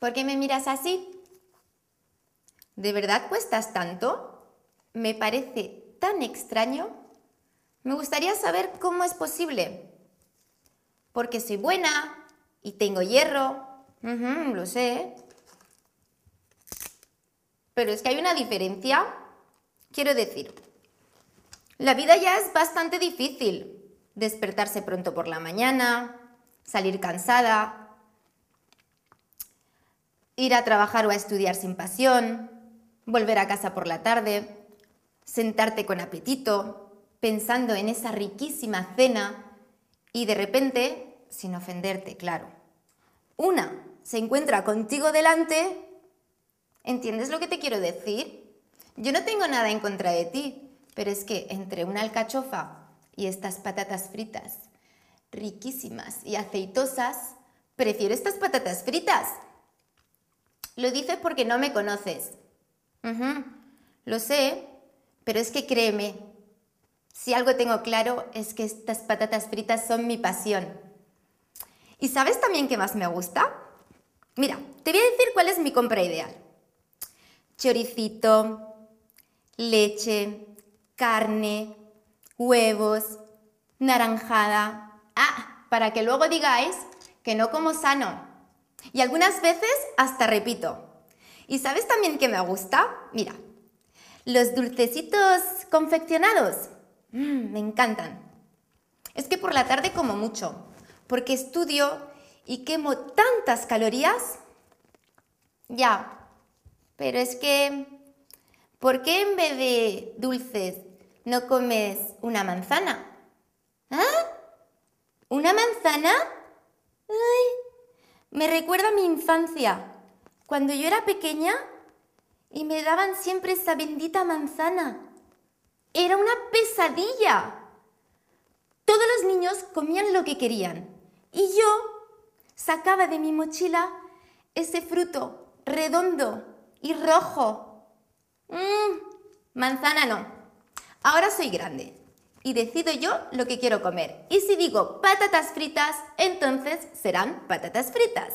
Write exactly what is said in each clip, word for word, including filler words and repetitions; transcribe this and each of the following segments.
¿Por qué me miras así? ¿De verdad cuestas tanto? Me parece tan extraño. Me gustaría saber cómo es posible. Porque soy buena y tengo hierro. Ujú, lo sé. Pero es que hay una diferencia. Quiero decir, la vida ya es bastante difícil. Despertarse pronto por la mañana, salir cansada, ir a trabajar o a estudiar sin pasión, volver a casa por la tarde, sentarte con apetito, pensando en esa riquísima cena y de repente, sin ofenderte, claro, una se encuentra contigo delante. ¿Entiendes lo que te quiero decir? Yo no tengo nada en contra de ti, pero es que entre una alcachofa y estas patatas fritas riquísimas y aceitosas, prefiero estas patatas fritas. Lo dices porque no me conoces. Uh-huh. Lo sé, pero es que créeme, si algo tengo claro es que estas patatas fritas son mi pasión. ¿Y sabes también qué más me gusta? Mira, te voy a decir cuál es mi compra ideal. Choricito, leche, carne, huevos, naranjada. Ah, para que luego digáis que no como sano. Y algunas veces hasta repito. ¿Y sabes también qué me gusta? Mira, los dulcecitos confeccionados. Mmm, me encantan. Es que por la tarde como mucho, porque estudio y quemo tantas calorías. Ya, pero es que, ¿por qué en vez de dulces no comes una manzana? ¿Ah? ¿Una manzana? Ay, me recuerda a mi infancia, cuando yo era pequeña y me daban siempre esa bendita manzana. Era una pesadilla. Todos los niños comían lo que querían y yo sacaba de mi mochila ese fruto redondo y rojo. Mmm, manzana no. Ahora soy grande y decido yo lo que quiero comer. Y si digo patatas fritas, entonces serán patatas fritas.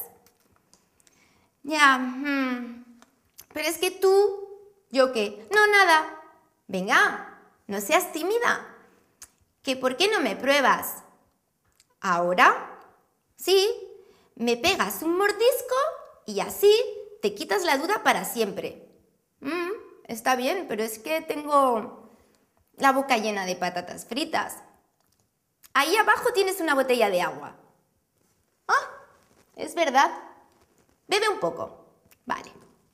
Ya, hmm. Pero es que tú, ¿yo qué? No, nada. Venga, no seas tímida. ¿Que por qué no me pruebas? ¿Ahora? Sí, me pegas un mordisco y así te quitas la duda para siempre. Mm, está bien, pero es que tengo la boca llena de patatas fritas. Ahí abajo tienes una botella de agua. Ah, es verdad. Bebe un poco. Vale.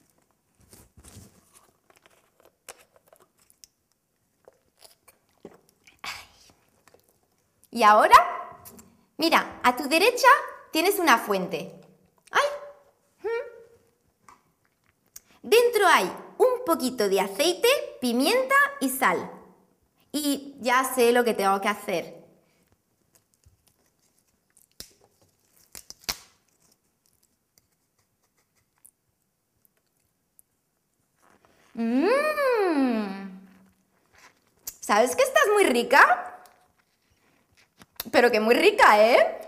Y ahora, mira, a tu derecha tienes una fuente. ¡Ay! Dentro hay un poquito de aceite, pimienta y sal. Y ya sé lo que tengo que hacer. Mmm. ¿Sabes que estás muy rica? Pero que muy rica, ¿eh?